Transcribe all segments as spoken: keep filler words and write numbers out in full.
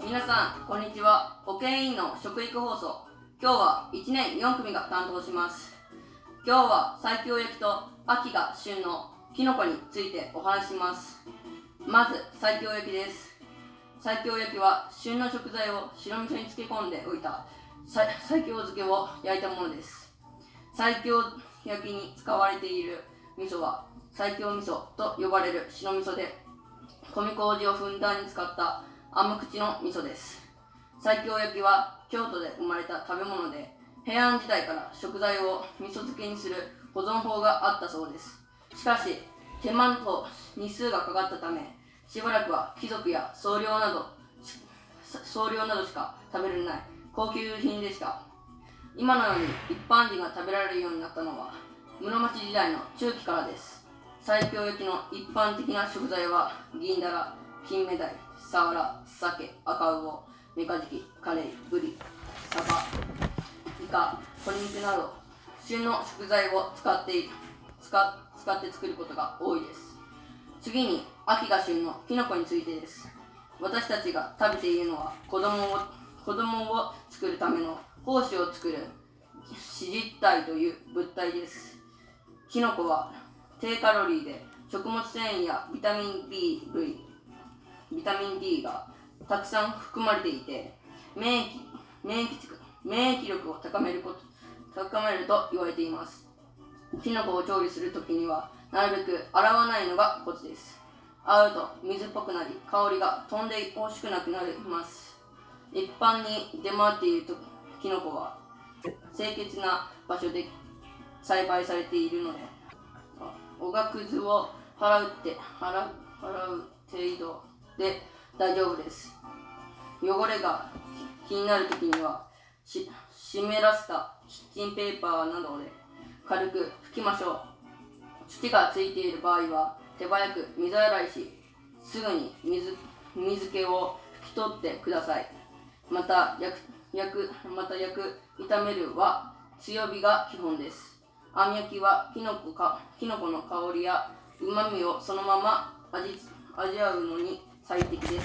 皆さんこんにちは。保健委員の食育放送、今日はいちねんよん組が担当します。今日は西京焼きと秋が旬のきのこについてお話しします。まず西京焼きです。西京焼きは旬の食材を白味噌に漬け込んでおいた西京漬けを焼いたものです。西京焼きに使われている味噌は西京味噌と呼ばれる白味噌で、米麹をふんだんに使った甘口の味噌です。西京焼きは京都で生まれた食べ物で、平安時代から食材を味噌漬けにする保存法があったそうです。しかし手間と日数がかかったため、しばらくは貴族や僧侶など僧侶などしか食べられない高級品でした。今のように一般人が食べられるようになったのは室町時代の中期からです。西京焼きの一般的な食材は銀だら、金目鯛、サワラ、鮭、赤魚、メカジキ、カレイ、ブリ、サバ、イカ、鶏肉など旬の食材を使って使使って作ることが多いです。次に秋が旬のキノコについてです。私たちが食べているのは子供を子供を作るための胞子を作る子実体という物体です。キノコは低カロリーで食物繊維やビタミン B 類、ビタミン D がたくさん含まれていて、免疫免疫免疫力を高めること高めると言われています。キノコを調理するときにはなるべく洗わないのがコツです。洗うと水っぽくなり、香りが飛んで美味しくなくなります。一般に出回っているとキノコは清潔な場所で栽培されているので、おがくずを払うって払う払う程度で大丈夫です。汚れが気になるときにはし湿らせたキッチンペーパーなどで軽く拭きましょう。土がついている場合は手早く水洗いし、すぐに 水, 水気を拭き取ってください。また焼く焼くまた焼く炒めるは強火が基本です。網焼きはキノコかキノコの香りやうまみをそのまま 味, 味わうのに最適です。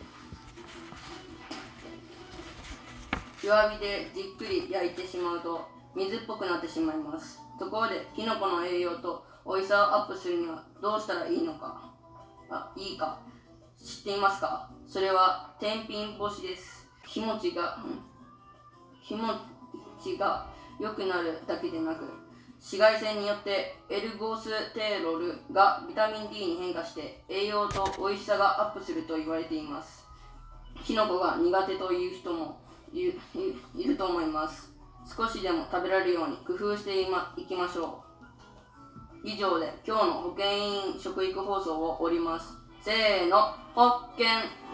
弱火でじっくり焼いてしまうと水っぽくなってしまいます。ところでキノコの栄養と美味しさをアップするにはどうしたらいいのかあいいか知っていますか？それは天日干しです。日持ちが日持ちが良くなるだけでなく、紫外線によってエルゴステロールがビタミン D に変化して栄養と美味しさがアップすると言われています。キノコが苦手という人もい る, いると思います。少しでも食べられるように工夫してい、ま、いきましょう。以上で今日の保健委員食育放送を終わります。せーの、保健。